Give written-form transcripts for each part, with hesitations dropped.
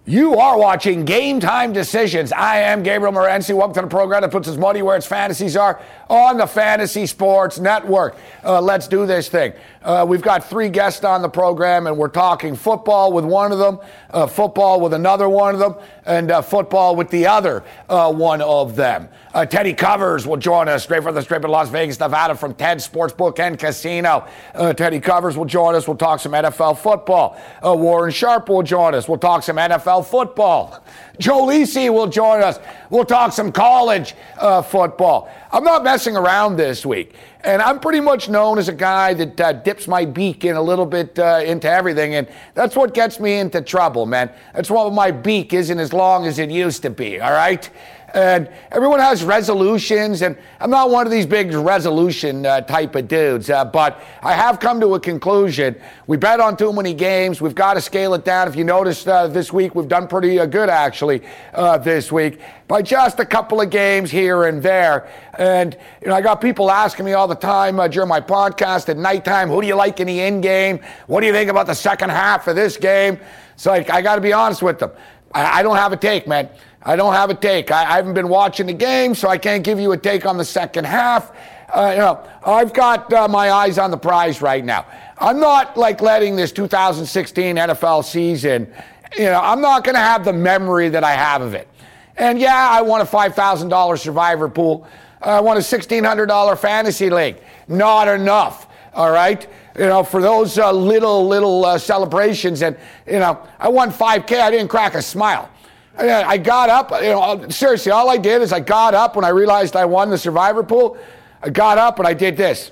You are watching Game Time Decisions. I am Gabriel Morency. Welcome to the program that puts his money where its fantasies are on the Fantasy Sports Network. Let's do this thing. We've got three guests on the program, and we're talking football with one of them, football with another one of them, and football with the other one of them. Teddy Covers will join us straight from the Strip in Las Vegas, Nevada, from Ted's Sportsbook and Casino. Teddy Covers will join us. We'll talk some NFL football. Warren Sharp will join us. We'll talk some NFL football. Joe Lisi will join us. We'll talk some college football. I'm not messing around this week, and I'm pretty much known as a guy that dips my beak in a little bit into everything, and that's what gets me into trouble, man. That's why my beak isn't as long as it used to be, all right? And everyone has resolutions, and I'm not one of these big resolution type of dudes, but I have come to a conclusion. We bet on too many games. We've got to scale it down. If you noticed this week, we've done pretty good, actually, this week, by just a couple of games here and there. And, you know, I got people asking me all the time during my podcast at nighttime, who do you like in the end game? What do you think about the second half of this game? So I got to be honest with them. I don't have a take, man. I don't have a take. I haven't been watching the game, so I can't give you a take on the second half. I've got my eyes on the prize right now. I'm not letting this 2016 NFL season, I'm not going to have the memory that I have of it. And yeah, I won a $5,000 survivor pool. I won a $1,600 fantasy league. Not enough. All right. For those little celebrations, and I won $5K. I didn't crack a smile. I got up, seriously, all I did is I got up when I realized I won the survivor pool. I got up and I did this.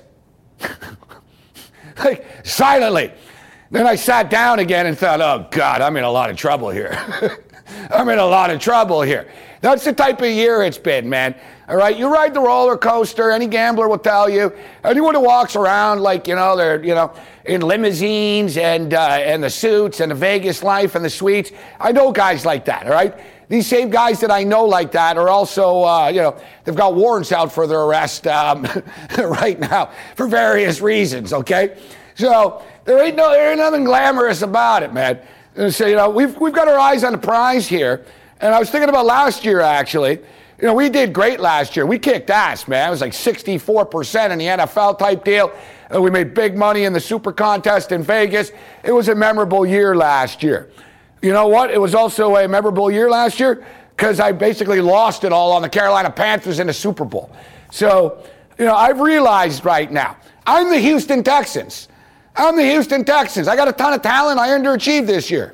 Silently. Then I sat down again and thought, oh God, I'm in a lot of trouble here. I'm in a lot of trouble here. That's the type of year it's been, man. All right, you ride the roller coaster. Any gambler will tell you. Anyone who walks around they're in limousines and the suits and the Vegas life and the suites. I know guys like that. All right, these same guys that I know like that are also they've got warrants out for their arrest right now for various reasons. Okay, so there ain't nothing glamorous about it, man. So we've got our eyes on the prize here. And I was thinking about last year, actually. We did great last year. We kicked ass, man. It was like 64% in the NFL type deal. We made big money in the Super Contest in Vegas. It was a memorable year last year. You know what? It was also a memorable year last year because I basically lost it all on the Carolina Panthers in the Super Bowl. So, I've realized right now, I'm the Houston Texans. I got a ton of talent. I underachieved this year.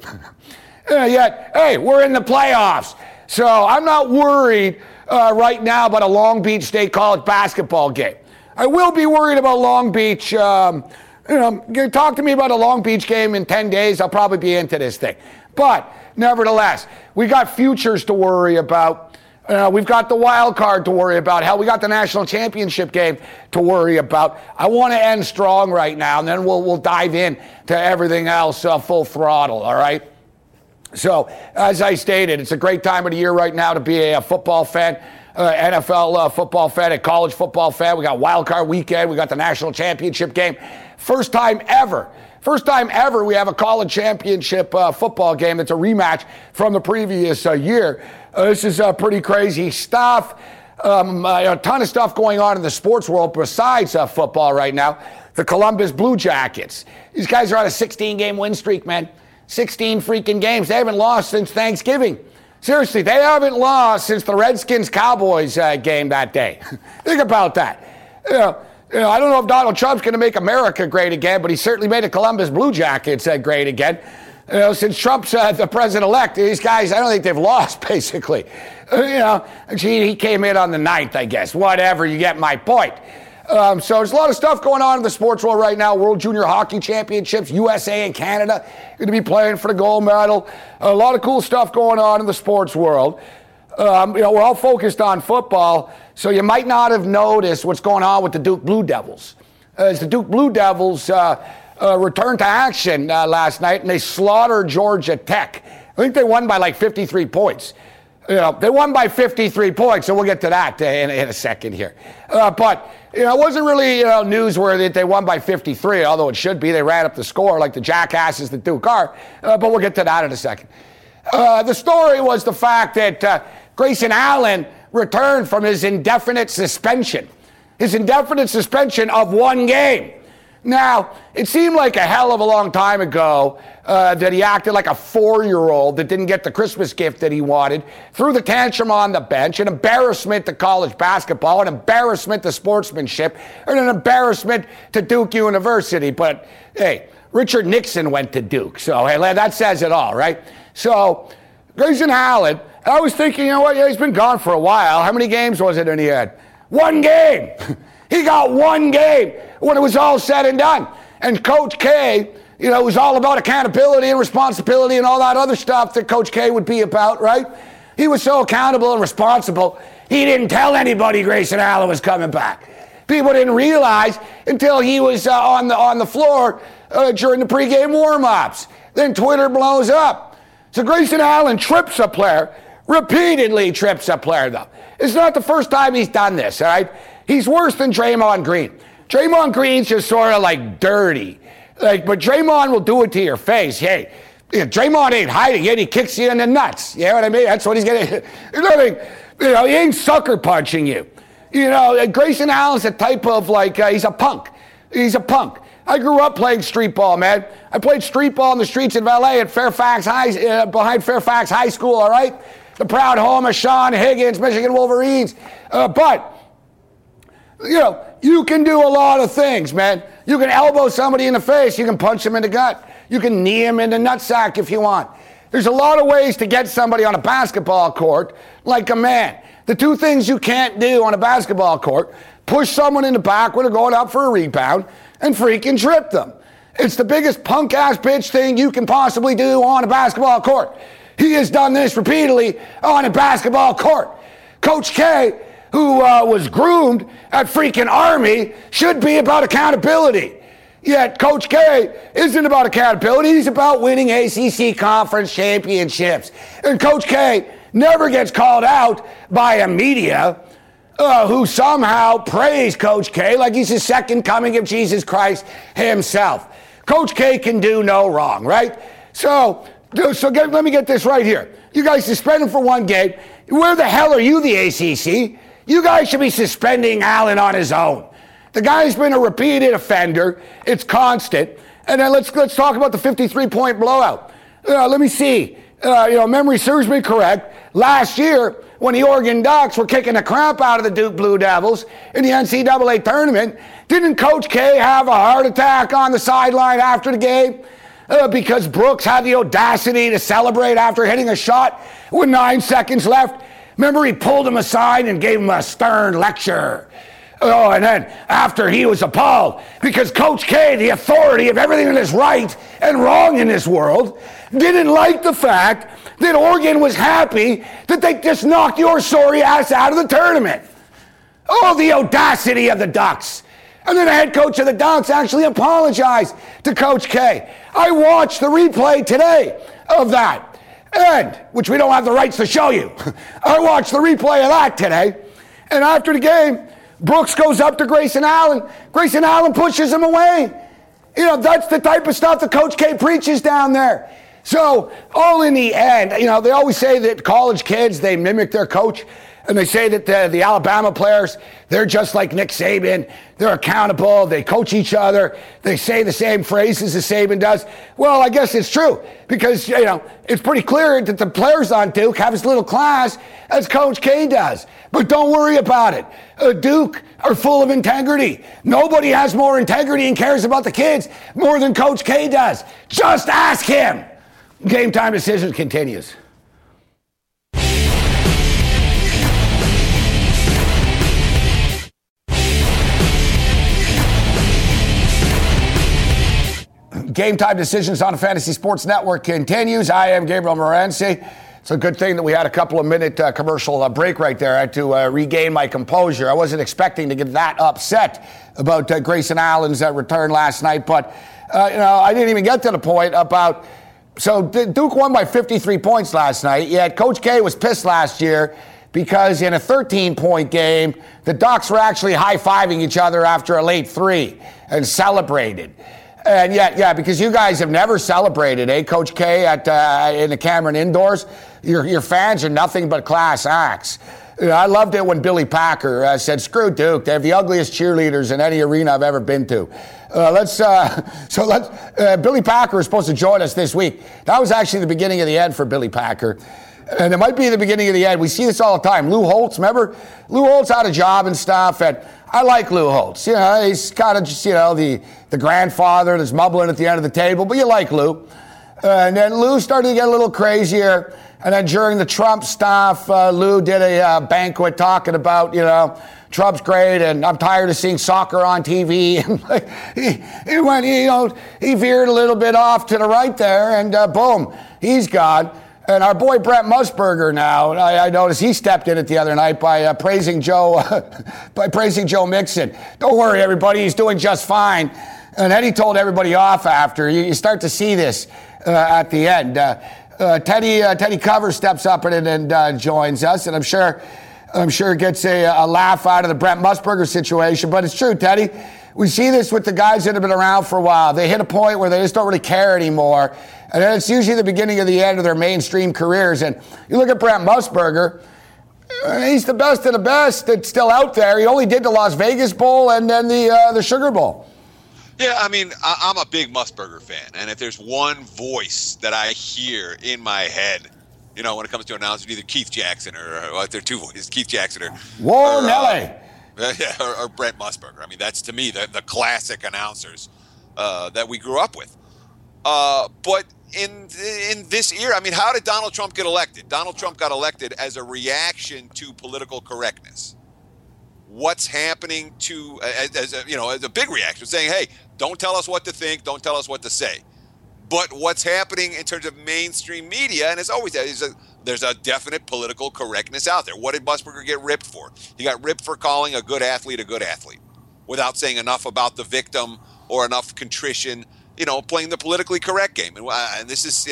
Yet, hey, we're in the playoffs. So I'm not worried right now about a Long Beach State college basketball game. I will be worried about Long Beach. Talk to me about a Long Beach game in 10 days. I'll probably be into this thing. But nevertheless, we got futures to worry about. We've got the wild card to worry about. Hell, we got the national championship game to worry about. I want to end strong right now, and then we'll dive in to everything else full throttle, all right? So, as I stated, it's a great time of the year right now to be a football fan, NFL football fan, a college football fan. We got wild card weekend. We got the national championship game. First time ever we have a college championship football game that's a rematch from the previous year. This is pretty crazy stuff. A ton of stuff going on in the sports world besides football right now. The Columbus Blue Jackets. These guys are on a 16-game win streak, man. 16 freaking games. They haven't lost since Thanksgiving. Seriously, they haven't lost since the Redskins-Cowboys game that day. Think about that. I don't know if Donald Trump's going to make America great again, but he certainly made the Columbus Blue Jackets great again. Since Trump's the president-elect, these guys, I don't think they've lost, basically. He came in on the 9th, I guess. Whatever, you get my point. So there's a lot of stuff going on in the sports world right now. World Junior Hockey Championships, USA and Canada going to be playing for the gold medal. A lot of cool stuff going on in the sports world. We're all focused on football, so you might not have noticed what's going on with the Duke Blue Devils. As the Duke Blue Devils returned to action last night, and they slaughtered Georgia Tech. I think they won by 53 points. They won by 53 points, so we'll get to that in a second here. But it wasn't really newsworthy that they won by 53, although it should be. They ran up the score like the jackasses that Duke are. But we'll get to that in a second. The story was the fact that Grayson Allen returned from his indefinite suspension. His indefinite suspension of 1 game. Now, it seemed like a hell of a long time ago that he acted like a 4-year-old that didn't get the Christmas gift that he wanted, threw the tantrum on the bench, an embarrassment to college basketball, an embarrassment to sportsmanship, and an embarrassment to Duke University. But, hey, Richard Nixon went to Duke, so hey, that says it all, right? So, Grayson Allen, I was thinking, you know what, yeah, he's been gone for a while. How many games was it in the end? 1 game. He got 1 game when it was all said and done. And Coach K, you know, was all about accountability and responsibility and all that other stuff that Coach K would be about, right? He was so accountable and responsible, he didn't tell anybody Grayson Allen was coming back. People didn't realize until he was on the floor during the pregame warm-ups. Then Twitter blows up. So Grayson Allen trips a player, repeatedly trips a player, though. It's not the first time he's done this, all right? He's worse than Draymond Green. Draymond Green's just sort of like dirty. But Draymond will do it to your face. Hey, Draymond ain't hiding it. He kicks you in the nuts. You know what I mean? That's what he's going to. He ain't sucker punching you. You know, Grayson Allen's a type of he's a punk. He's a punk. I grew up playing street ball, man. I played street ball in the streets of LA at Fairfax High, behind Fairfax High School, all right? The proud home of Sean Higgins, Michigan Wolverines. But you know, you can do a lot of things, man. You can elbow somebody in the face. You can punch him in the gut. You can knee him in the nutsack if you want. There's a lot of ways to get somebody on a basketball court like a man. The 2 things you can't do on a basketball court, push someone in the back when they're going up for a rebound and freaking trip them. It's the biggest punk-ass bitch thing you can possibly do on a basketball court. He has done this repeatedly on a basketball court. Coach K, who was groomed at freaking Army, should be about accountability. Yet Coach K isn't about accountability. He's about winning ACC conference championships. And Coach K never gets called out by a media who somehow praise Coach K like he's the second coming of Jesus Christ himself. Coach K can do no wrong, right? So let me get this right here. You guys suspend him for 1 game. Where the hell are you, the ACC? You guys should be suspending Allen on his own. The guy's been a repeated offender. It's constant. And then let's talk about the 53-point blowout. Let me see. Memory serves me correct. Last year, when the Oregon Ducks were kicking the crap out of the Duke Blue Devils in the NCAA tournament, didn't Coach K have a heart attack on the sideline after the game? Because Brooks had the audacity to celebrate after hitting a shot with 9 seconds left. Remember, he pulled him aside and gave him a stern lecture. Oh, and then after he was appalled because Coach K, the authority of everything that is right and wrong in this world, didn't like the fact that Oregon was happy that they just knocked your sorry ass out of the tournament. Oh, the audacity of the Ducks. And then the head coach of the Ducks actually apologized to Coach K. I watched the replay today of that. And, which we don't have the rights to show you. I watched the replay of that today. And after the game, Brooks goes up to Grayson Allen. Grayson Allen pushes him away. You know, that's the type of stuff that Coach K preaches down there. So, all in the end, you know, they always say that college kids, they mimic their coach. And they say that the Alabama players, they're just like Nick Saban. They're accountable. They coach each other. They say the same phrases as Saban does. Well, I guess it's true because, you know, it's pretty clear that the players on Duke have as little class as Coach K does. But don't worry about it. Duke are full of integrity. Nobody has more integrity and cares about the kids more than Coach K does. Just ask him. Game Time Decisions continues. Game Time Decisions on the Fantasy Sports Network continues. I am Gabriel Morency. It's a good thing that we had a couple of minute commercial break right there. I had to regain my composure. I wasn't expecting to get that upset about Grayson Allen's return last night, but I didn't even get to the point about. So Duke won by 53 points last night. Yet Coach K was pissed last year because in a 13-point game, the Ducks were actually high-fiving each other after a late 3 and celebrated. And yeah, because you guys have never celebrated, Coach K, in the Cameron Indoors. Your fans are nothing but class acts. I loved it when Billy Packer said, "Screw Duke. They have the ugliest cheerleaders in any arena I've ever been to." Billy Packer is supposed to join us this week. That was actually the beginning of the end for Billy Packer. And it might be the beginning of the end. We see this all the time. Lou Holtz, remember? Lou Holtz had a job and stuff, and I like Lou Holtz. He's kind of just, the grandfather that's mumbling at the end of the table, but you like Lou. And then Lou started to get a little crazier. And then during the Trump stuff, Lou did a banquet talking about, Trump's great, and I'm tired of seeing soccer on TV. And he veered a little bit off to the right there, and boom, he's gone. And our boy Brent Musburger now, I noticed he stepped in it the other night by praising Joe Mixon. Don't worry, everybody, he's doing just fine. And then he told everybody off after. You start to see this at the end. Teddy Cover steps up and joins us, and I'm sure gets a laugh out of the Brent Musburger situation. But it's true, Teddy. We see this with the guys that have been around for a while. They hit a point where they just don't really care anymore, and then it's usually the beginning of the end of their mainstream careers. And you look at Brent Musburger, he's the best of the best that's still out there. He only did the Las Vegas Bowl and then the Sugar Bowl. Yeah, I mean, I'm a big Musburger fan, and if there's one voice that I hear in my head, when it comes to announcers, either Keith Jackson or there are two voices, Keith Jackson or Nelly. Or Brent Musburger. I mean, that's to me the classic announcers that we grew up with. But in this era, I mean, how did Donald Trump get elected? Donald Trump got elected as a reaction to political correctness. What's happening as a big reaction, saying, hey, don't tell us what to think, don't tell us what to say. But what's happening in terms of mainstream media, and it's always there's a definite political correctness out there. What did Musburger get ripped for? He got ripped for calling a good athlete without saying enough about the victim or enough contrition, playing the politically correct game. And this is,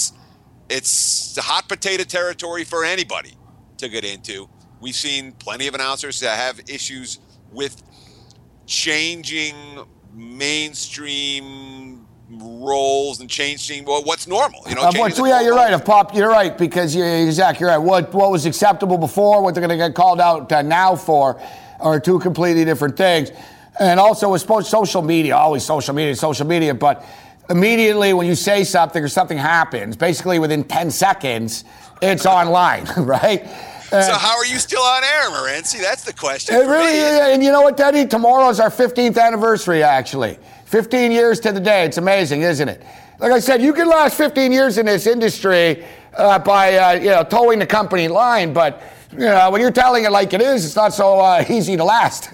it's hot potato territory for anybody to get into. We've seen plenty of announcers that have issues with changing mainstream roles and changing what's normal. You're right. You're right, because Zach, you're right. What was acceptable before, what they're going to get called out now for, are two completely different things. And also, with social media, always social media. But immediately when you say something or something happens, basically within 10 seconds, it's online, right? So how are you still on air, Morency? That's the question. And you know what, Teddy? Tomorrow's our 15th anniversary, actually. 15 years to the day. It's amazing, isn't it? Like I said, you can last 15 years in this industry by towing the company line, but when you're telling it like it is, it's not so easy to last.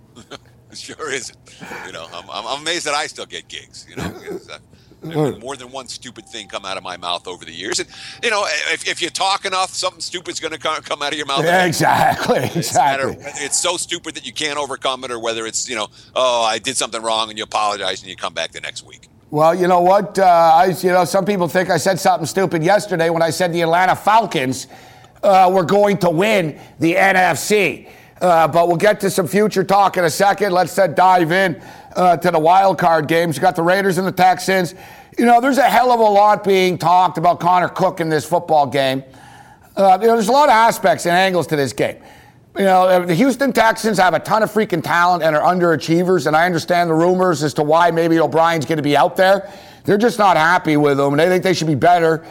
It sure isn't. I'm amazed that I still get gigs. There's been more than one stupid thing come out of my mouth over the years. And, if you talk enough, something stupid's going to come out of your mouth. Yeah, exactly. Whether it's so stupid that you can't overcome it, or whether it's, I did something wrong and you apologize and you come back the next week. Well, you know what? Some people think I said something stupid yesterday when I said the Atlanta Falcons were going to win the NFC. But we'll get to some future talk in a second. Let's dive in to the wild card games. You got the Raiders and the Texans. There's a hell of a lot being talked about Connor Cook in this football game. There's a lot of aspects and angles to this game. The Houston Texans have a ton of freaking talent and are underachievers, and I understand the rumors as to why maybe O'Brien's going to be out there. They're just not happy with him, and they think they should be better.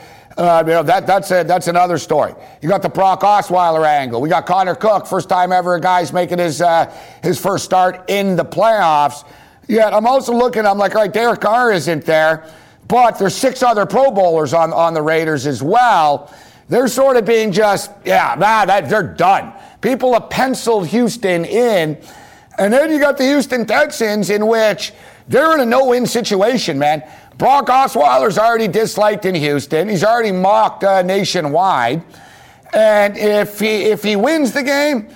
That's another story. You got the Brock Osweiler angle. We got Connor Cook, first time ever a guy's making his first start in the playoffs. Yet I'm also looking, I'm like, all right, Derek Carr isn't there, but there's 6 other Pro Bowlers on the Raiders as well. They're sort of being they're done. People have penciled Houston in, and then you got the Houston Texans, in which they're in a no-win situation, man. Brock Osweiler's already disliked in Houston. He's already mocked nationwide. And if he wins the game,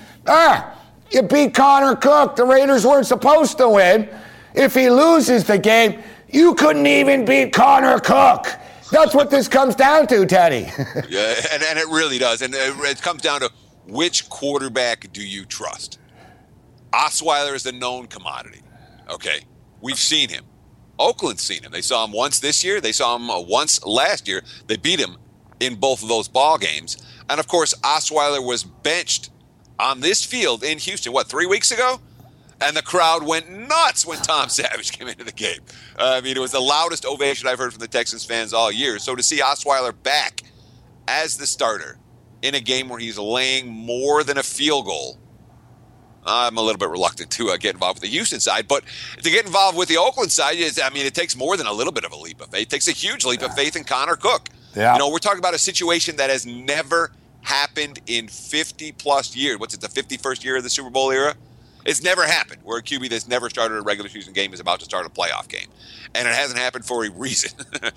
you beat Connor Cook. The Raiders weren't supposed to win. If he loses the game, you couldn't even beat Connor Cook. That's what this comes down to, Teddy. Yeah, and it really does. And it comes down to which quarterback do you trust? Osweiler is a known commodity. Okay, we've seen him. Oakland's seen him. They saw him once this year. They saw him once last year. They beat him in both of those ball games. And, of course, Osweiler was benched on this field in Houston, 3 weeks ago? And the crowd went nuts when Tom Savage came into the game. I mean, it was the loudest ovation I've heard from the Texans fans all year. So to see Osweiler back as the starter in a game where he's laying more than a field goal, I'm a little bit reluctant to get involved with the Houston side. But to get involved with the Oakland side, it takes more than a little bit of a leap of faith. It takes a huge leap of faith in Connor Cook. Yeah. We're talking about a situation that has never happened in 50-plus years. What's it, the 51st year of the Super Bowl era? It's never happened where a QB that's never started a regular season game is about to start a playoff game. And it hasn't happened for a reason.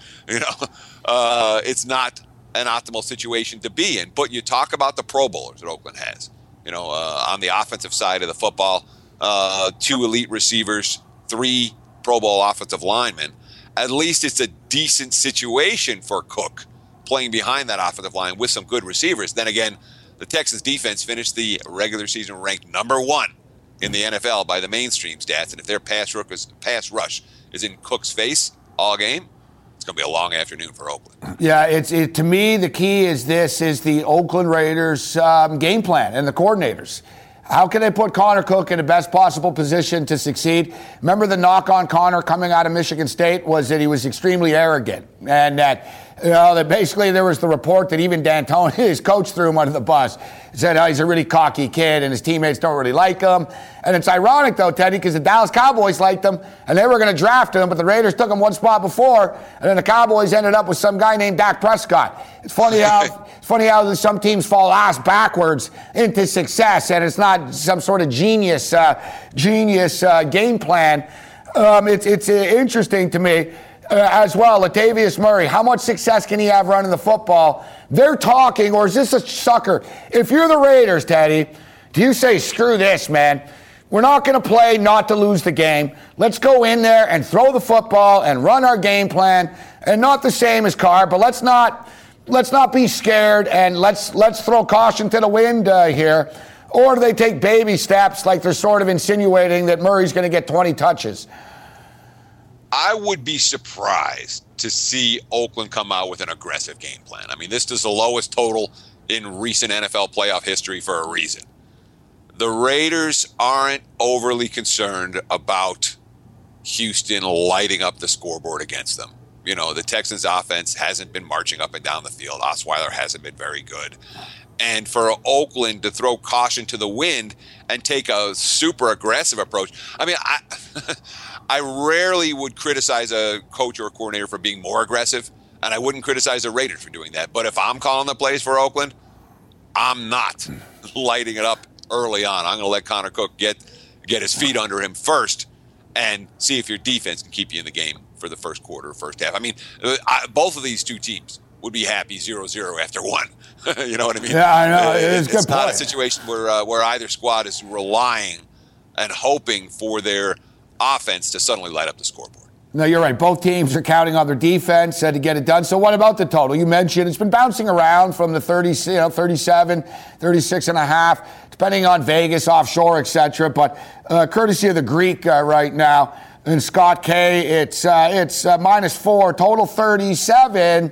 It's not an optimal situation to be in. But you talk about the Pro Bowlers that Oakland has. On the offensive side of the football, 2 elite receivers, 3 Pro Bowl offensive linemen. At least it's a decent situation for Cook playing behind that offensive line with some good receivers. Then again, the Texans defense finished the regular season ranked number 1 in the NFL by the mainstream stats. And if their pass rush is in Cook's face all game, it's going to be a long afternoon for Oakland. Yeah, to me, the key is the Oakland Raiders game plan and the coordinators. How can they put Connor Cook in the best possible position to succeed? Remember the knock on Connor coming out of Michigan State was that he was extremely arrogant. And that basically there was the report that even D'Antoni, his coach, threw him under the bus. He said, he's a really cocky kid and his teammates don't really like him. And it's ironic, though, Teddy, because the Dallas Cowboys liked him and they were going to draft him, but the Raiders took him one spot before, and then the Cowboys ended up with some guy named Dak Prescott. It's funny how some teams fall ass backwards into success, and it's not some sort of genius game plan. It's interesting to me. As well, Latavius Murray, how much success can he have running the football? They're talking, or is this a sucker? If you're the Raiders, Teddy, do you say, screw this, man? We're not going to play not to lose the game. Let's go in there and throw the football and run our game plan. And not the same as Carr, but let's not be scared and let's throw caution to the wind here. Or do they take baby steps like they're sort of insinuating that Murray's going to get 20 touches? I would be surprised to see Oakland come out with an aggressive game plan. I mean, this is the lowest total in recent NFL playoff history for a reason. The Raiders aren't overly concerned about Houston lighting up the scoreboard against them. The Texans' offense hasn't been marching up and down the field. Osweiler hasn't been very good. And for Oakland to throw caution to the wind and take a super aggressive approach, I mean, I rarely would criticize a coach or a coordinator for being more aggressive, and I wouldn't criticize the Raiders for doing that. But if I'm calling the plays for Oakland, I'm not lighting it up early on. I'm going to let Connor Cook get his feet under him first and see if your defense can keep you in the game for the first quarter, first half. I mean, both of these two teams would be happy 0-0 after one. You know what I mean? Yeah, I know. It's not a situation where either squad is relying and hoping for their offense to suddenly light up the scoreboard. No, you're right. Both teams are counting on their defense to get it done. So what about the total? You mentioned it's been bouncing around from the 37, 36 and a half, depending on Vegas, offshore, etc. But courtesy of the Greek right now, and Scott K, it's -4, total 37.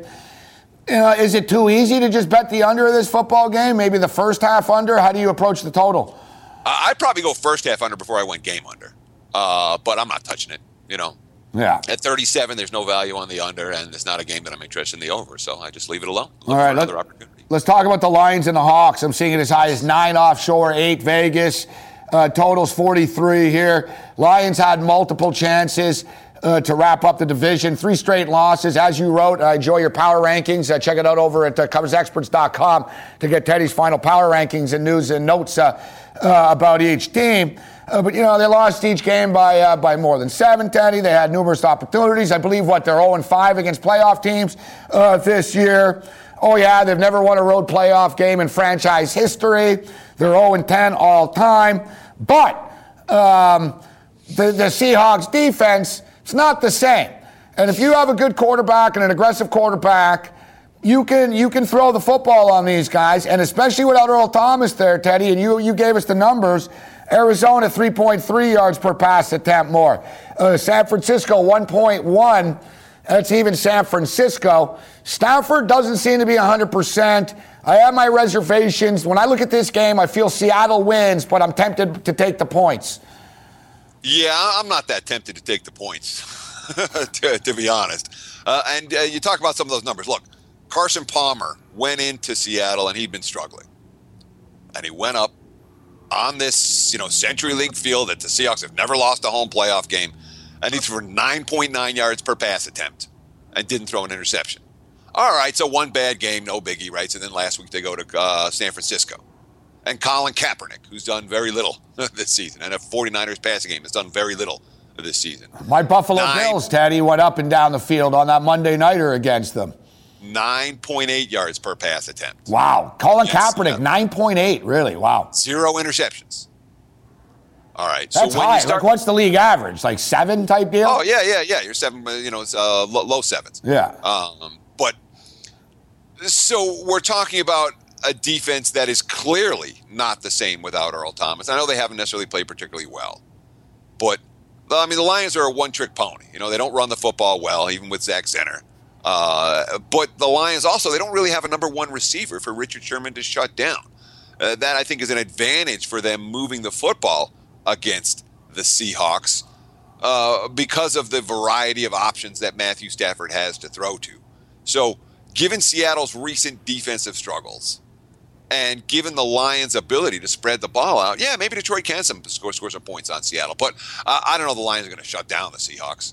Is it too easy to just bet the under of this football game? Maybe the first half under? How do you approach the total? I'd probably go first half under before I went game under. But I'm not touching it, Yeah. At 37, there's no value on the under, and it's not a game that I'm interested in the over, so I just leave it alone. All right, another opportunity. Let's talk about the Lions and the Hawks. I'm seeing it as high as 9 offshore, 8 Vegas. Totals 43 here. Lions had multiple chances to wrap up the division. 3 straight losses. As you wrote, enjoy your power rankings. Check it out over at coversexperts.com to get Teddy's final power rankings and news and notes about each team. But, they lost each game by more than 7, Teddy. They had numerous opportunities. I believe, they're 0-5 against playoff teams this year. Oh, yeah, they've never won a road playoff game in franchise history. They're 0-10 all time. But the Seahawks defense, it's not the same. And if you have a good quarterback and an aggressive quarterback, you can throw the football on these guys. And especially without Earl Thomas there, Teddy, and you gave us the numbers. Arizona, 3.3 yards per pass attempt more. San Francisco, 1.1. That's even San Francisco. Stafford doesn't seem to be 100%. I have my reservations. When I look at this game, I feel Seattle wins, but I'm tempted to take the points. Yeah, I'm not that tempted to take the points, to be honest. And you talk about some of those numbers. Look, Carson Palmer went into Seattle, and he'd been struggling. And he went up on this, Century League field that the Seahawks have never lost a home playoff game, and he threw 9.9 yards per pass attempt and didn't throw an interception. All right, so one bad game, no biggie, right? And then last week they go to San Francisco. And Colin Kaepernick, who's done very little this season, and a 49ers passing game has done very little this season. My Buffalo Bills, Teddy, went up and down the field on that Monday nighter against them. 9.8 yards per pass attempt. Wow. Colin Kaepernick, 9.8. Really? Wow. 0 interceptions. All right. That's so when high. you start, what's the league average? Like 7 type deal? Oh, yeah. You're 7, it's low 7s. Yeah. But so we're talking about a defense that is clearly not the same without Earl Thomas. I know they haven't necessarily played particularly well. But, the Lions are a one-trick pony. They don't run the football well, even with Zach Zenner. But the Lions also, they don't really have a number one receiver for Richard Sherman to shut down. That, I think, is an advantage for them moving the football against the Seahawks because of the variety of options that Matthew Stafford has to throw to. So, given Seattle's recent defensive struggles and given the Lions' ability to spread the ball out, yeah, maybe Detroit can score some points on Seattle. But I don't know if the Lions are going to shut down the Seahawks.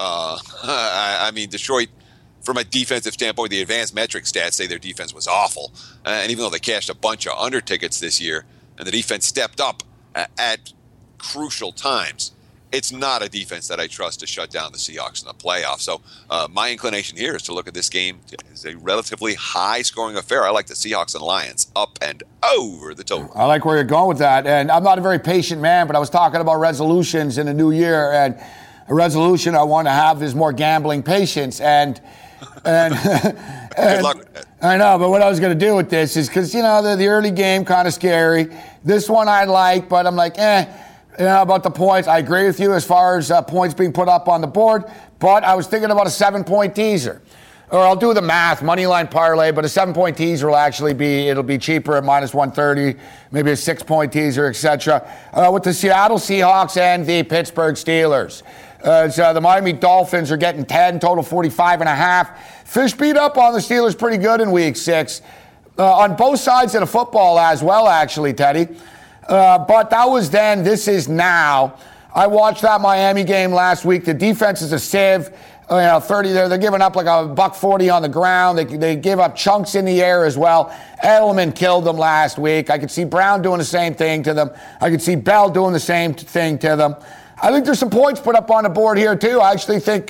Detroit, from a defensive standpoint, the advanced metric stats say their defense was awful. And even though they cashed a bunch of under tickets this year and the defense stepped up at crucial times, it's not a defense that I trust to shut down the Seahawks in the playoffs. So my inclination here is to look at this game as a relatively high-scoring affair. I like the Seahawks and Lions up and over the total. I like where you're going with that. And I'm not a very patient man, but I was talking about resolutions in the new year. And a resolution I want to have is more gambling patience. And good luck with that. I know, but what I was going to do with this is because, the early game kind of scary. This one I like, but I'm like, about the points. I agree with you as far as points being put up on the board, but I was thinking about a 7-point teaser. Or I'll do the math, money line parlay, but a 7-point teaser will actually it'll be cheaper at minus 130, maybe a 6-point teaser, etc. With the Seattle Seahawks and the Pittsburgh Steelers. So the Miami Dolphins are getting 10, total 45.5. Fish beat up on the Steelers pretty good in week 6. On both sides of the football as well, actually, Teddy. But that was then, this is now. I watched that Miami game last week. The defense is a sieve. 30. They're giving up like $140 on the ground. They give up chunks in the air as well. Edelman killed them last week. I could see Brown doing the same thing to them. I could see Bell doing the same thing to them. I think there's some points put up on the board here, too. I actually think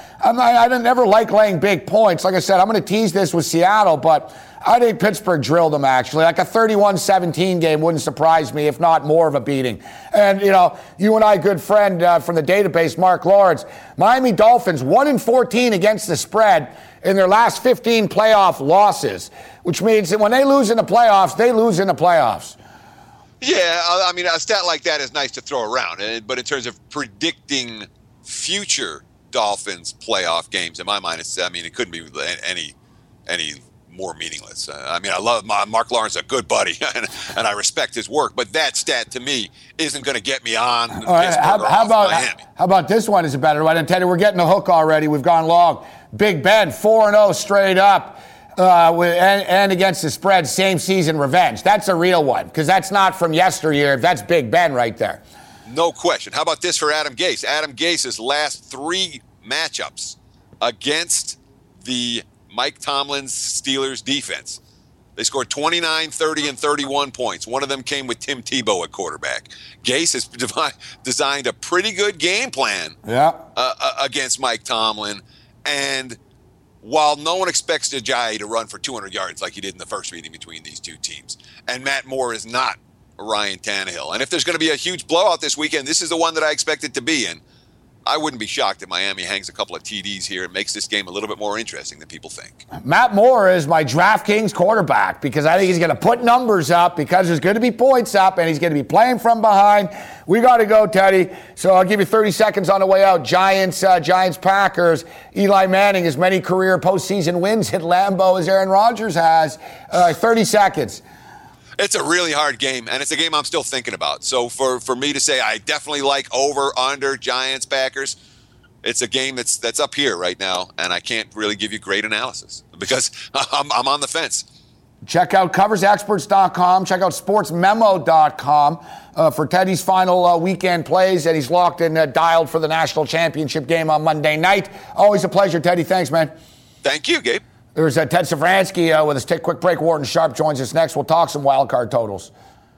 I never like laying big points. Like I said, I'm going to tease this with Seattle, but I think Pittsburgh drilled them, actually. Like a 31-17 game wouldn't surprise me, if not more of a beating. And, you and I, good friend from the database, Mark Lawrence, Miami Dolphins 1-14 against the spread in their last 15 playoff losses, which means that when they lose in the playoffs, they lose in the playoffs. Yeah, a stat like that is nice to throw around. But in terms of predicting future Dolphins playoff games, in my mind, it couldn't be any more meaningless. I love Mark Lawrence, a good buddy, and I respect his work. But that stat to me isn't going to get me on Pittsburgh or off Miami. How about this one? Is a better one? And Teddy, we're getting the hook already. We've gone long. Big Ben 4-0 straight up. And against the spread, same season revenge. That's a real one because that's not from yesteryear. That's Big Ben right there. No question. How about this for Adam Gase? Adam Gase's last 3 matchups against the Mike Tomlin's Steelers defense. They scored 29, 30, and 31 points. One of them came with Tim Tebow at quarterback. Gase has designed a pretty good game plan against Mike Tomlin. And while no one expects Ajayi to run for 200 yards like he did in the first meeting between these two teams, and Matt Moore is not Ryan Tannehill. And if there's going to be a huge blowout this weekend, this is the one that I expect it to be in. I wouldn't be shocked if Miami hangs a couple of TDs here and makes this game a little bit more interesting than people think. Matt Moore is my DraftKings quarterback because I think he's going to put numbers up because there's going to be points up and he's going to be playing from behind. We got to go, Teddy. So I'll give you 30 seconds on the way out. Giants, Packers. Eli Manning, as many career postseason wins at Lambeau as Aaron Rodgers has. 30 seconds. It's a really hard game, and it's a game I'm still thinking about. So for me to say I definitely like over, under, Giants, Packers, it's a game that's up here right now, and I can't really give you great analysis because I'm on the fence. Check out coversexperts.com. Check out sportsmemo.com for Teddy's final weekend plays, and he's locked and dialed for the national championship game on Monday night. Always a pleasure, Teddy. Thanks, man. Thank you, Gabe. There's Ted Safransky with us. Take a quick break. Warden Sharp joins us next. We'll talk some wild card totals.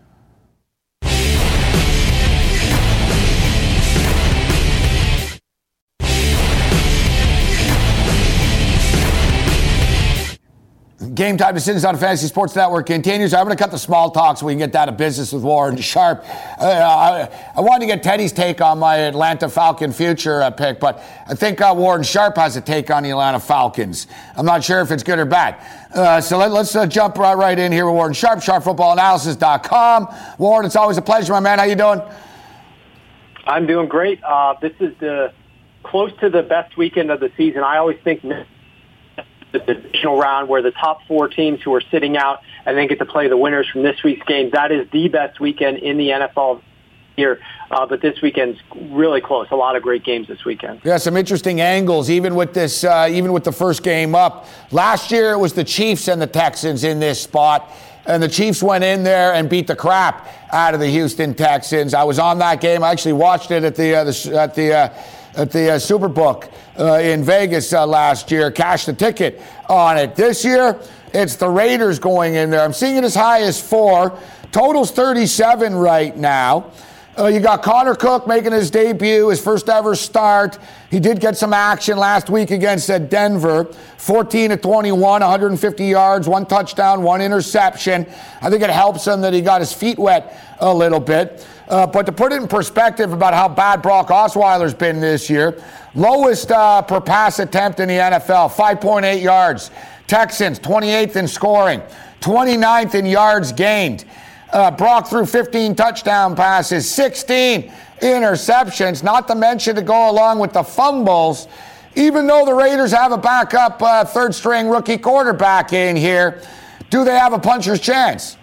Game Time Decisions on Fantasy Sports Network continues. I'm going to cut the small talk so we can get down to business with Warren Sharp. I wanted to get Teddy's take on my Atlanta Falcon future pick, but I think Warren Sharp has a take on the Atlanta Falcons. I'm not sure if it's good or bad. So let's jump right in here with Warren Sharp, sharpfootballanalysis.com. Warren, it's always a pleasure, my man. How you doing? I'm doing great. This is close to the best weekend of the season. I always think the divisional round where the top four teams who are sitting out and then get to play the winners from this week's game. That is the best weekend in the NFL here. But this weekend's really close. A lot of great games this weekend. Yeah, some interesting angles, even with this, even with the first game up. Last year it was the Chiefs and the Texans in this spot. And the Chiefs went in there and beat the crap out of the Houston Texans. I was on that game. I actually watched it at the Superbook in Vegas last year. Cashed the ticket on it. This year, it's the Raiders going in there. I'm seeing it as high as 4. Total's 37 right now. You got Connor Cook making his debut, his first ever start. He did get some action last week against Denver. 14-21, 150 yards, 1 touchdown, 1 interception. I think it helps him that he got his feet wet a little bit. But to put it in perspective about how bad Brock Osweiler's been this year, lowest per pass attempt in the NFL, 5.8 yards. Texans, 28th in scoring, 29th in yards gained. Brock threw 15 touchdown passes, 16 interceptions, not to mention to go along with the fumbles. Even though the Raiders have a backup third-string rookie quarterback in here, do they have a puncher's chance?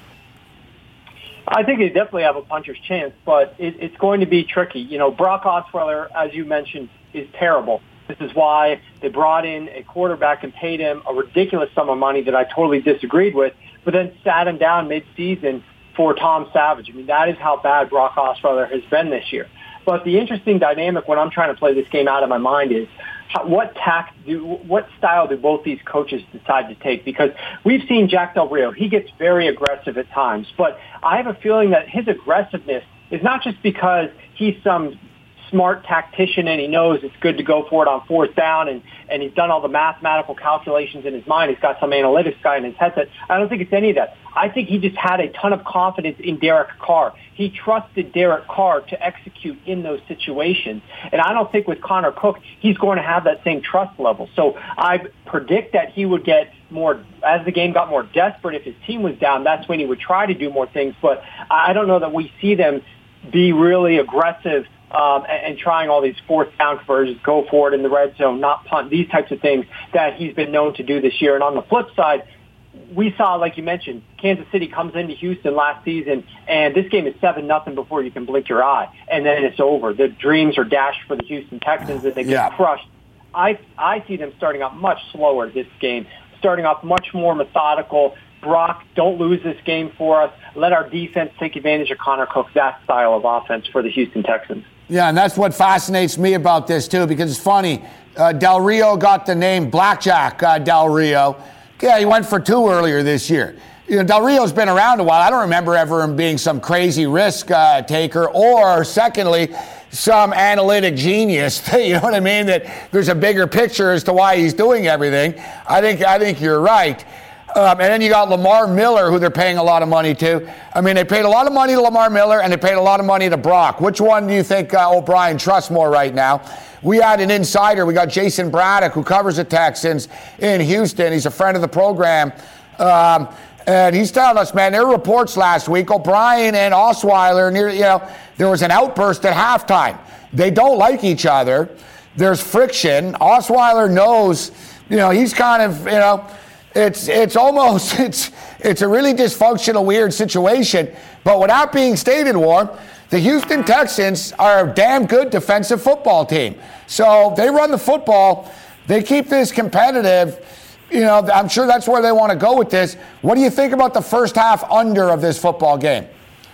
I think they definitely have a puncher's chance, but it's going to be tricky. You know, Brock Osweiler, as you mentioned, is terrible. This is why they brought in a quarterback and paid him a ridiculous sum of money that I totally disagreed with, but then sat him down mid-season for Tom Savage. I mean, that is how bad Brock Osweiler has been this year. But the interesting dynamic when I'm trying to play this game out of my mind is what style do both these coaches decide to take? Because we've seen Jack Del Rio. He gets very aggressive at times, but I have a feeling that his aggressiveness is not just because he's some smart tactician and he knows it's good to go for it on 4th down and he's done all the mathematical calculations in his mind. He's got some analytics guy in his headset. I don't think it's any of that. I think he just had a ton of confidence in Derek Carr. He trusted Derek Carr to execute in those situations. And I don't think with Connor Cook, he's going to have that same trust level. So I predict that he would get more, as the game got more desperate, if his team was down, that's when he would try to do more things. But I don't know that we see them be really aggressive and trying all these 4th down conversions, go for it in the red zone, not punt, these types of things that he's been known to do this year. And on the flip side, we saw, like you mentioned, Kansas City comes into Houston last season, and this game is 7-0 before you can blink your eye, and then it's over. The dreams are dashed for the Houston Texans, and they get crushed. I see them starting out much slower this game, starting off much more methodical. Brock, don't lose this game for us. Let our defense take advantage of Connor Cook, that style of offense for the Houston Texans. Yeah, and that's what fascinates me about this, too, because it's funny. Del Rio got the name Blackjack Del Rio. Yeah, he went for 2 earlier this year. You know, Del Rio's been around a while. I don't remember ever him being some crazy risk taker or, secondly, some analytic genius. You know what I mean? That there's a bigger picture as to why he's doing everything. I think you're right. And then you got Lamar Miller, who they're paying a lot of money to. I mean, they paid a lot of money to Lamar Miller, and they paid a lot of money to Brock. Which one do you think O'Brien trusts more right now? We had an insider. We got Jason Braddock, who covers the Texans in Houston. He's a friend of the program. And he's telling us, man, there were reports last week, O'Brien and Osweiler, there was an outburst at halftime. They don't like each other. There's friction. Osweiler knows, he's kind of, it's almost it's a really dysfunctional, weird situation. But with that being stated, Warren, the Houston Texans are a damn good defensive football team. So they run the football. They keep this competitive. I'm sure that's where they want to go with this. What do you think about the first half under of this football game?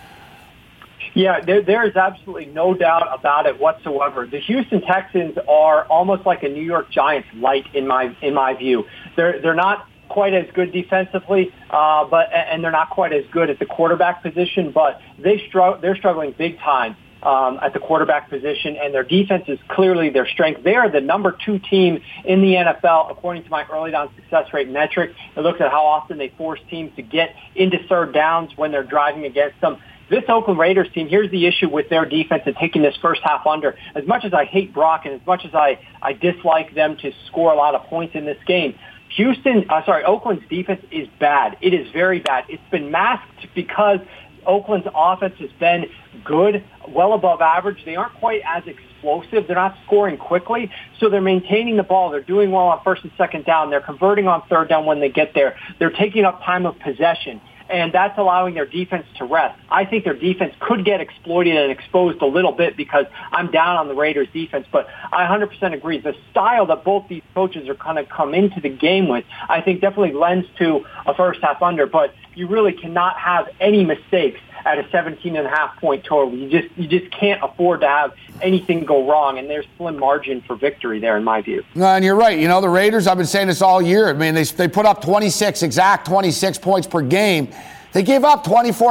Yeah, there is absolutely no doubt about it whatsoever. The Houston Texans are almost like a New York Giants light in my view. They're not quite as good defensively, and they're not quite as good at the quarterback position, but they're struggling big time at the quarterback position, and their defense is clearly their strength. They are the number 2 team in the NFL, according to my early down success rate metric. It looks at how often they force teams to get into third downs when they're driving against them. This Oakland Raiders team, here's the issue with their defense and taking this first half under. As much as I hate Brock and as much as I dislike them to score a lot of points in this game, Oakland's defense is bad. It is very bad. It's been masked because Oakland's offense has been good, well above average. They aren't quite as explosive. They're not scoring quickly, so they're maintaining the ball. They're doing well on first and second down. They're converting on third down when they get there. They're taking up time of possession, and that's allowing their defense to rest. I think their defense could get exploited and exposed a little bit because I'm down on the Raiders' defense, but I 100% agree. The style that both these coaches are kind of come into the game with, I think definitely lends to a first half under, but you really cannot have any mistakes at a 17.5-point total. You just can't afford to have anything go wrong, and there's slim margin for victory there in my view. No, and you're right. The Raiders, I've been saying this all year. I mean, they put up 26 points per game. They gave up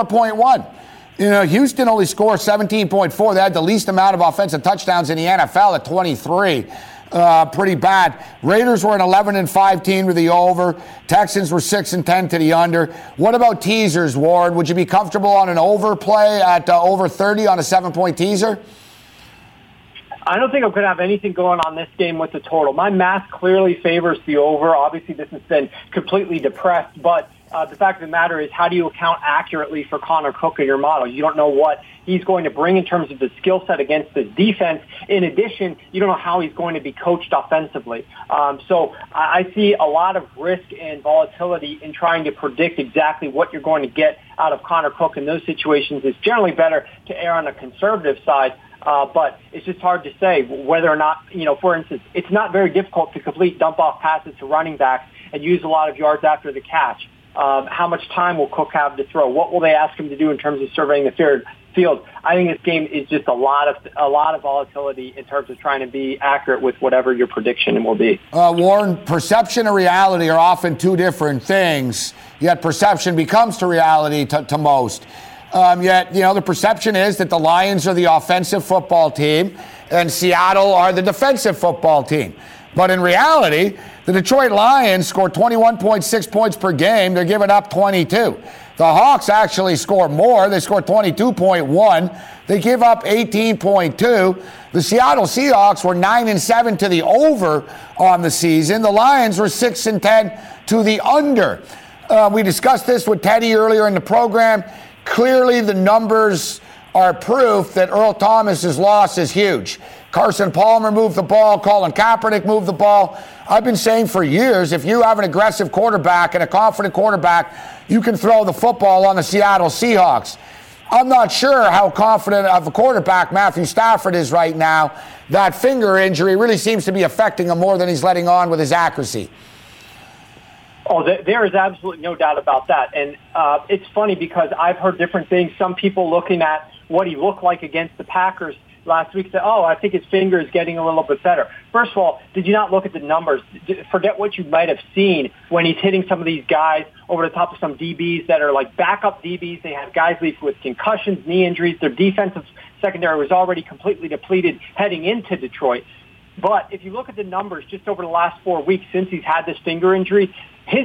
24.1. Houston only scored 17.4. They had the least amount of offensive touchdowns in the NFL at 23. Pretty bad. Raiders were an 11-5 team to the over. Texans were 6-10 to the under. What about teasers, Ward? Would you be comfortable on an over play at over 30 on a 7-point teaser? I don't think I'm going to have anything going on this game with the total. My math clearly favors the over. Obviously, this has been completely depressed, but the fact of the matter is, how do you account accurately for Connor Cook in your model? You don't know what he's going to bring in terms of the skill set against this defense. In addition, you don't know how he's going to be coached offensively. So I see a lot of risk and volatility in trying to predict exactly what you're going to get out of Connor Cook in those situations. It's generally better to err on the conservative side. But it's just hard to say whether or not, for instance, it's not very difficult to complete dump-off passes to running backs and use a lot of yards after the catch. How much time will Cook have to throw? What will they ask him to do in terms of surveying the field? I think this game is just a lot of volatility in terms of trying to be accurate with whatever your prediction will be. Warren, perception and reality are often two different things, yet perception becomes to reality to most. Yet, the perception is that the Lions are the offensive football team and Seattle are the defensive football team. But in reality, the Detroit Lions score 21.6 points per game. They're giving up 22. The Hawks actually score more. They score 22.1. They give up 18.2. The Seattle Seahawks were 9-7 to the over on the season. The Lions were 6-10 to the under. We discussed this with Teddy earlier in the program. Clearly, the numbers are proof that Earl Thomas's loss is huge. Carson Palmer moved the ball. Colin Kaepernick moved the ball. I've been saying for years, if you have an aggressive quarterback and a confident quarterback, you can throw the football on the Seattle Seahawks. I'm not sure how confident of a quarterback Matthew Stafford is right now. That finger injury really seems to be affecting him more than he's letting on with his accuracy. Oh, there is absolutely no doubt about that. And it's funny because I've heard different things. Some people looking at what he looked like against the Packers last week said, I think his finger is getting a little bit better. First of all, did you not look at the numbers? Forget what you might have seen when he's hitting some of these guys over the top of some DBs that are like backup DBs. They have guys leave with concussions, knee injuries. Their defensive secondary was already completely depleted heading into Detroit. But if you look at the numbers just over the last 4 weeks since he's had this finger injury, his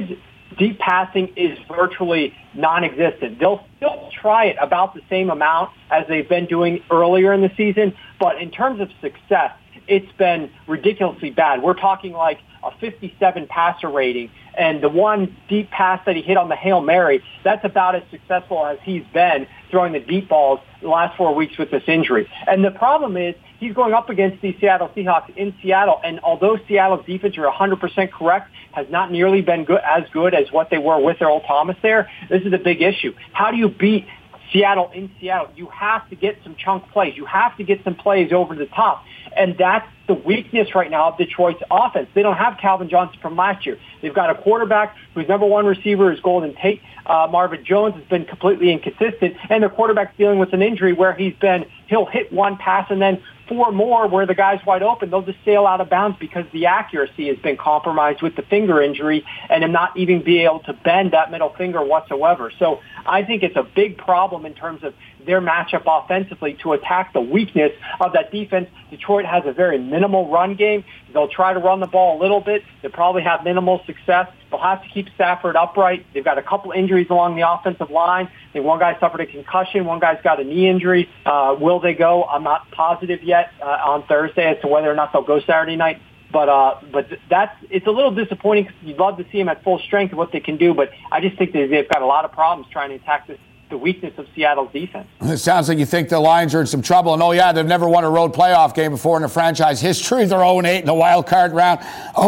deep passing is virtually non-existent. They'll still try it about the same amount as they've been doing earlier in the season, but in terms of success, it's been ridiculously bad. We're talking like a 57 passer rating, and the one deep pass that he hit on the Hail Mary, that's about as successful as he's been throwing the deep balls the last 4 weeks with this injury. And the problem is he's going up against the Seattle Seahawks in Seattle, and although Seattle's defense, you're 100% correct, has not nearly been as good as what they were with Earl Thomas there, this is a big issue. How do you beat Seattle in Seattle? You have to get some chunk plays. You have to get some plays over the top. And that's the weakness right now of Detroit's offense. They don't have Calvin Johnson from last year. They've got a quarterback whose number one receiver is Golden Tate. Marvin Jones has been completely inconsistent, and the quarterback's dealing with an injury where he'll hit one pass and then four more where the guy's wide open. They'll just sail out of bounds because the accuracy has been compromised with the finger injury and him not even be able to bend that middle finger whatsoever. So I think it's a big problem in terms of their matchup offensively to attack the weakness of that defense. Detroit has a very minimal run game. They'll try to run the ball a little bit. They'll probably have minimal success. They'll have to keep Stafford upright. They've got a couple injuries along the offensive line. I think one guy suffered a concussion. One guy's got a knee injury. Will they go? I'm not positive yet on Thursday as to whether or not they'll go Saturday night. But it's a little disappointing because you'd love to see them at full strength of what they can do. But I just think they've got a lot of problems trying to attack the weakness of Seattle's defense. It sounds like you think the Lions are in some trouble. And, they've never won a road playoff game before in their franchise history. They're 0-8 in the wild card round,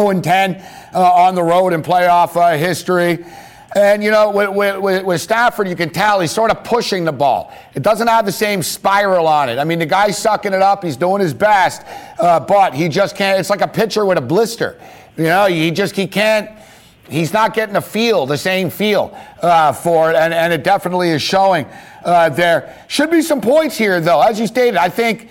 0-10 on the road in playoff history. And, with Stafford, you can tell he's sort of pushing the ball. It doesn't have the same spiral on it. I mean, the guy's sucking it up. He's doing his best, but he just can't. It's like a pitcher with a blister. He can't. He's not getting the same feel for it, and it definitely is showing there. Should be some points here, though. As you stated, I think,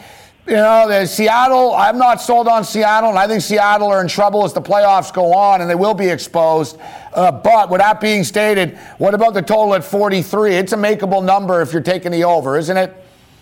Seattle, I'm not sold on Seattle, and I think Seattle are in trouble as the playoffs go on, and they will be exposed. But with that being stated, what about the total at 43? It's a makeable number if you're taking the over, isn't it?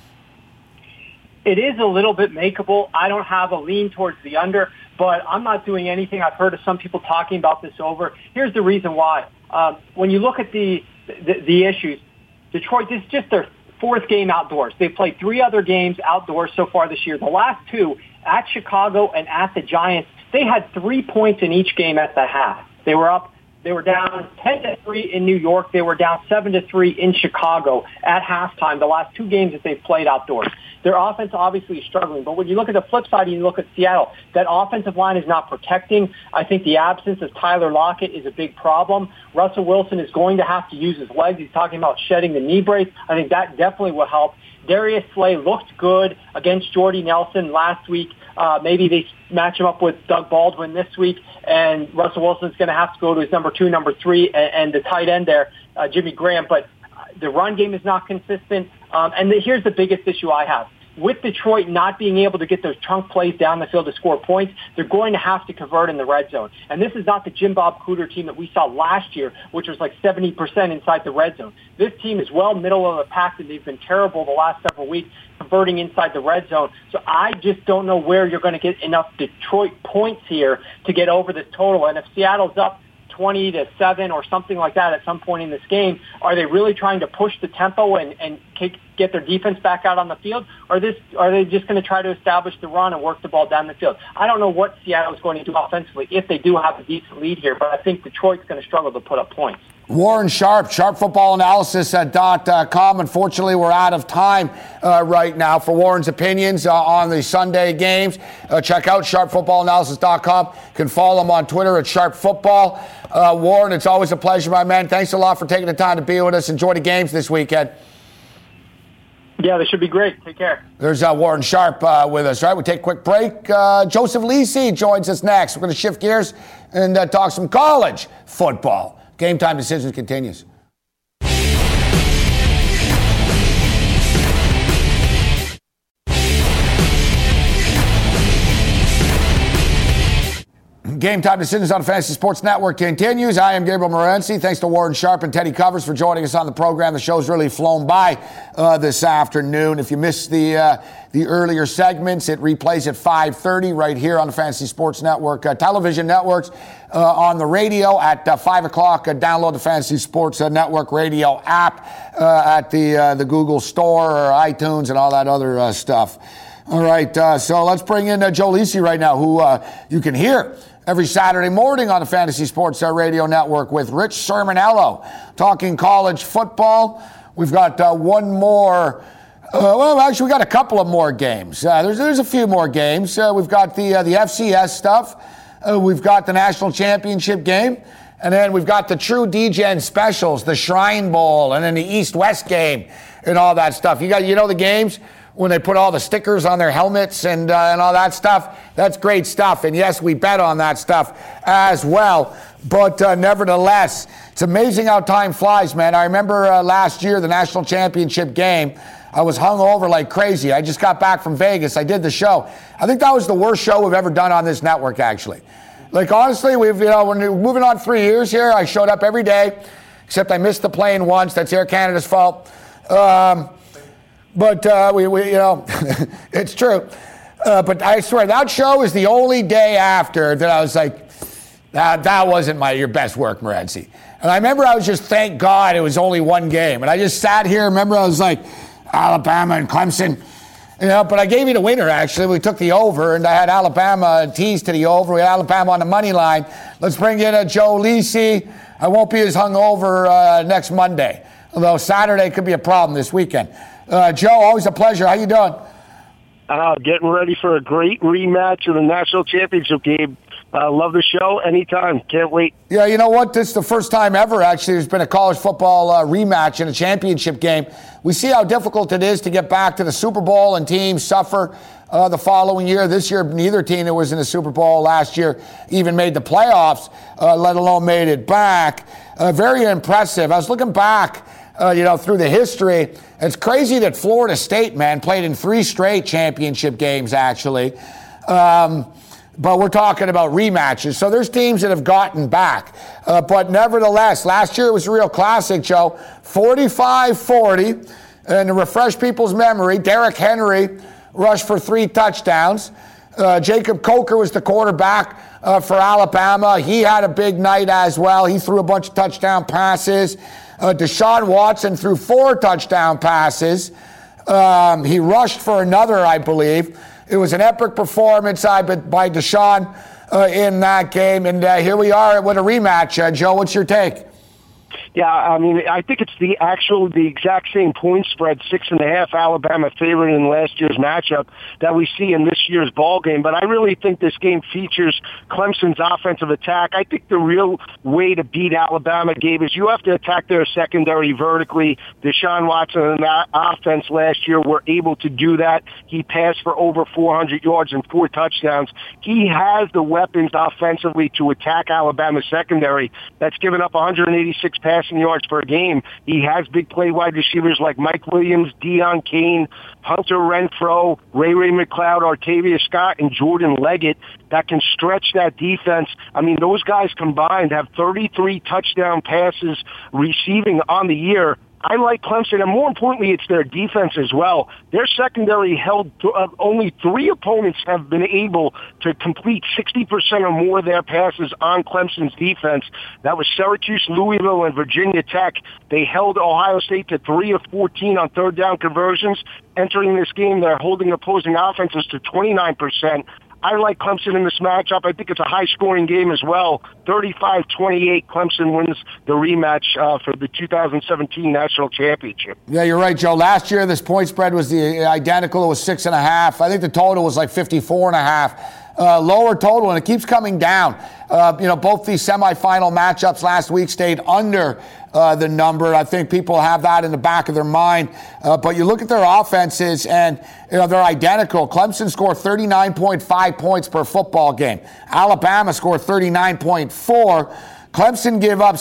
It is a little bit makeable. I don't have a lean towards the under, but I'm not doing anything. I've heard of some people talking about this over. Here's the reason why. When you look at the issues, Detroit, this is just their fourth game outdoors. They've played 3 other games outdoors so far this year. The last 2, at Chicago and at the Giants, they had 3 points in each game at the half. They were down 10-3 in New York. They were down 7-3 in Chicago at halftime, the last 2 games that they've played outdoors. Their offense obviously is struggling. But when you look at the flip side and you look at Seattle, that offensive line is not protecting. I think the absence of Tyler Lockett is a big problem. Russell Wilson is going to have to use his legs. He's talking about shedding the knee brace. I think that definitely will help. Darius Slay looked good against Jordy Nelson last week. Maybe they match him up with Doug Baldwin this week, and Russell Wilson's going to have to go to his number 2, number 3, and the tight end there, Jimmy Graham. But the run game is not consistent. And here's the biggest issue I have. With Detroit not being able to get those chunk plays down the field to score points, they're going to have to convert in the red zone. And this is not the Jim Bob Cooter team that we saw last year, which was like 70% inside the red zone. This team is well middle of the pack, and they've been terrible the last several weeks converting inside the red zone. So I just don't know where you're going to get enough Detroit points here to get over this total. And if Seattle's up 20-7 or something like that at some point in this game, are they really trying to push the tempo and get their defense back out on the field? Or are they just going to try to establish the run and work the ball down the field? I don't know what Seattle's going to do offensively if they do have a decent lead here, but I think Detroit's going to struggle to put up points. Warren Sharp, sharpfootballanalysis.com. Unfortunately, we're out of time right now for Warren's opinions on the Sunday games. Check out sharpfootballanalysis.com. You can follow him on Twitter at sharpfootball. Warren, it's always a pleasure, my man. Thanks a lot for taking the time to be with us. Enjoy the games this weekend. Yeah, they should be great. Take care. There's Warren Sharp with us. All right, we take a quick break. Joseph Lisi joins us next. We're going to shift gears and talk some college football. Game Time Decisions continues. Game Time Decisions on the Fantasy Sports Network continues. I am Gabriel Morency. Thanks to Warren Sharp and Teddy Covers for joining us on the program. The show's really flown by this afternoon. If you missed the earlier segments, it replays at 5:30 right here on the Fantasy Sports Network television networks. On the radio at 5 o'clock, download the Fantasy Sports Network radio app at the Google Store or iTunes and all that other stuff. All right, so let's bring in Joe Lisi right now, who you can hear every Saturday morning on the Fantasy Sports Radio Network with Rich Sermonello talking college football. We've got one more. Well, actually, we got a couple of more games. There's a few more games. We've got the FCS stuff. We've got the national championship game. And then we've got the true DGen specials, the Shrine Bowl, and then the East-West game and all that stuff. You know the games when they put all the stickers on their helmets and all that stuff? That's great stuff. And yes, we bet on that stuff as well. But nevertheless, it's amazing how time flies, man. I remember last year, the national championship game, I was hung over like crazy. I just got back from Vegas. I did the show. I think that was the worst show we've ever done on this network, actually. Like, honestly, when we're moving on 3 years here, I showed up every day, except I missed the plane once. That's Air Canada's fault. But it's true. But I swear, that show is the only day after that I was like, that wasn't your best work, Morency. And I remember I was just, thank God it was only one game. And I just sat here, remember I was like, Alabama and Clemson. But I gave you the winner, actually. We took the over, and I had Alabama teased to the over. We had Alabama on the money line. Let's bring in Joe Lisi. I won't be as hungover next Monday, although Saturday could be a problem this weekend. Joe, always a pleasure. How you doing? Getting ready for a great rematch of the national championship game. Love the show. Anytime. Can't wait. Yeah, you know what? This is the first time ever, actually, there's been a college football rematch in a championship game. We see how difficult it is to get back to the Super Bowl, and teams suffer the following year. This year, neither team that was in the Super Bowl last year even made the playoffs, let alone made it back. Very impressive. I was looking back, through the history. It's crazy that Florida State, man, played in 3 straight championship games, actually. But we're talking about rematches. So there's teams that have gotten back. But nevertheless, last year it was a real classic, Joe. 45-40. And to refresh people's memory, Derrick Henry rushed for 3 touchdowns. Jacob Coker was the quarterback for Alabama. He had a big night as well. He threw a bunch of touchdown passes. Deshaun Watson threw 4 touchdown passes. He rushed for another, I believe. It was an epic performance by Deshaun in that game. And here we are with a rematch. Joe, what's your take? Yeah, I mean, I think it's the exact same point spread, 6.5 Alabama favored in last year's matchup that we see in this year's ball game. But I really think this game features Clemson's offensive attack. I think the real way to beat Alabama, Gabe, is you have to attack their secondary vertically. Deshaun Watson and that offense last year were able to do that. He passed for over 400 yards and 4 touchdowns. He has the weapons offensively to attack Alabama's secondary. That's given up 186 passing yards per game. He has big play wide receivers like Mike Williams, Deion Kane, Hunter Renfrow, Ray McLeod, Artavius Scott, and Jordan Leggett that can stretch that defense. I mean, those guys combined have 33 touchdown passes receiving on the year. I like Clemson, and more importantly, it's their defense as well. Their secondary held only 3 opponents have been able to complete 60% or more of their passes on Clemson's defense. That was Syracuse, Louisville, and Virginia Tech. They held Ohio State to 3 of 14 on third down conversions. Entering this game, they're holding opposing offenses to 29%. I like Clemson in this matchup. I think it's a high-scoring game as well. 35-28, Clemson wins the rematch for the 2017 National Championship. Yeah, you're right, Joe. Last year, this point spread was identical. It was 6.5. I think the total was like 54.5. Lower total, and it keeps coming down. Both these semifinal matchups last week stayed under the number. I think people have that in the back of their mind. But you look at their offenses, and they're identical. Clemson scored 39.5 points per football game. Alabama scored 39.4. Clemson gave up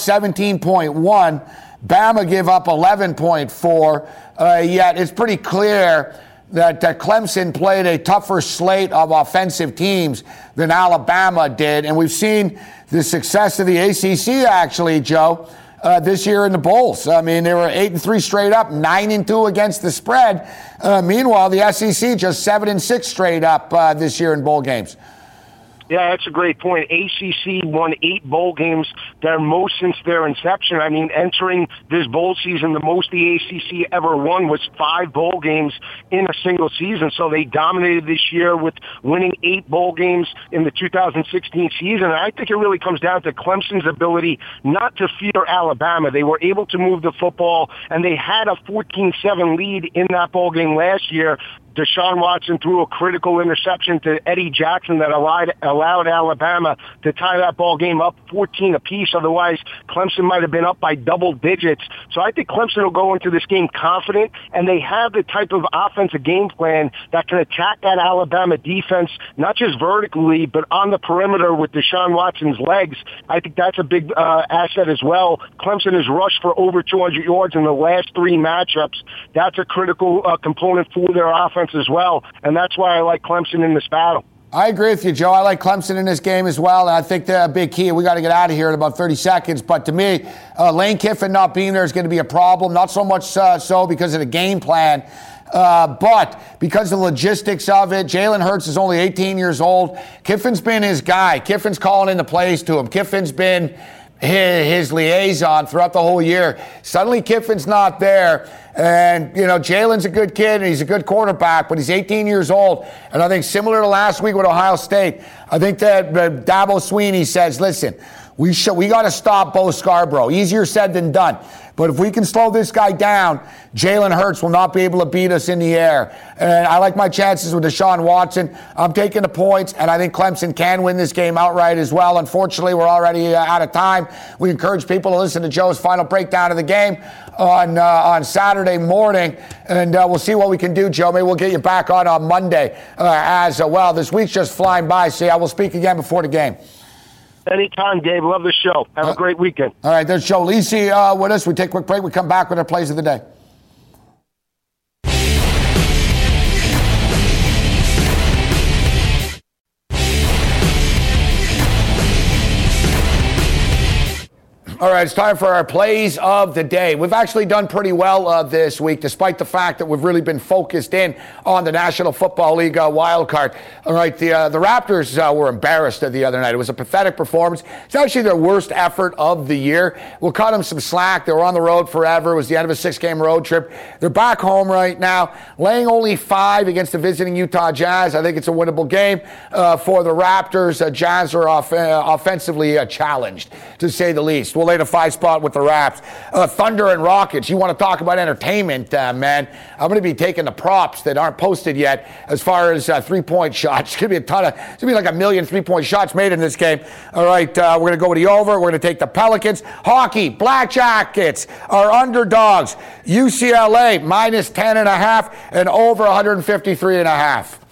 17.1. Bama gave up 11.4. Yet it's pretty clear that Clemson played a tougher slate of offensive teams than Alabama did. And we've seen the success of the ACC, actually, Joe, this year in the bowls. I mean, they were 8-3 straight up, 9-2 against the spread. Meanwhile, the SEC just 7-6 straight up this year in bowl games. Yeah, that's a great point. ACC won 8 bowl games, their most since their inception. I mean, entering this bowl season, the most the ACC ever won was 5 bowl games in a single season. So they dominated this year with winning 8 bowl games in the 2016 season. And I think it really comes down to Clemson's ability not to fear Alabama. They were able to move the football, and they had a 14-7 lead in that bowl game last year. Deshaun Watson threw a critical interception to Eddie Jackson that allowed Alabama to tie that ball game up 14 apiece. Otherwise, Clemson might have been up by double digits. So I think Clemson will go into this game confident, and they have the type of offensive game plan that can attack that Alabama defense, not just vertically, but on the perimeter with Deshaun Watson's legs. I think that's a big asset as well. Clemson has rushed for over 200 yards in the last 3 matchups. That's a critical component for their offense as well, and that's why I like Clemson in this battle. I agree with you, Joe. I like Clemson in this game as well, and I think the big key, we got to get out of here in about 30 seconds, but to me, Lane Kiffin not being there is going to be a problem, not so much so because of the game plan, but because of the logistics of it. Jalen Hurts is only 18 years old. Kiffin's been his guy. Kiffin's calling in the plays to him. Kiffin's been his liaison throughout the whole year. Suddenly Kiffin's not there. And, you know, Jalen's a good kid and he's a good quarterback, but he's 18 years old. And I think similar to last week with Ohio State, I think that Dabo Swinney says, listen, we got to stop Bo Scarborough. Easier said than done. But if we can slow this guy down, Jalen Hurts will not be able to beat us in the air. And I like my chances with Deshaun Watson. I'm taking the points, and I think Clemson can win this game outright as well. Unfortunately, we're already out of time. We encourage people to listen to Joe's final breakdown of the game on Saturday morning, and we'll see what we can do, Joe. Maybe we'll get you back on Monday as well. This week's just flying by, so I will speak again before the game. Anytime, Gabe. Love the show. Have a great weekend. All right, there's Joe Lisi with us. We take a quick break. We come back with our plays of the day. All right, it's time for our plays of the day. We've actually done pretty well this week, despite the fact that we've really been focused in on the National Football League wild card. All right, the Raptors were embarrassed the other night. It was a pathetic performance. It's actually their worst effort of the year. We'll cut them some slack. They were on the road forever. It was the end of a 6-game road trip. They're back home right now, laying only 5 against the visiting Utah Jazz. I think it's a winnable game for the Raptors. Jazz are offensively challenged, to say the least. We'll lay the 5 spot with the Raps. Thunder and Rockets. You want to talk about entertainment, man. I'm going to be taking the props that aren't posted yet as far as 3-point shots. It's going to be it's going to be like 1 million 3-point shots made in this game. All right, we're going to go with the over. We're going to take the Pelicans. Hockey, Black Jackets are underdogs. UCLA minus 10.5 and over 153.5.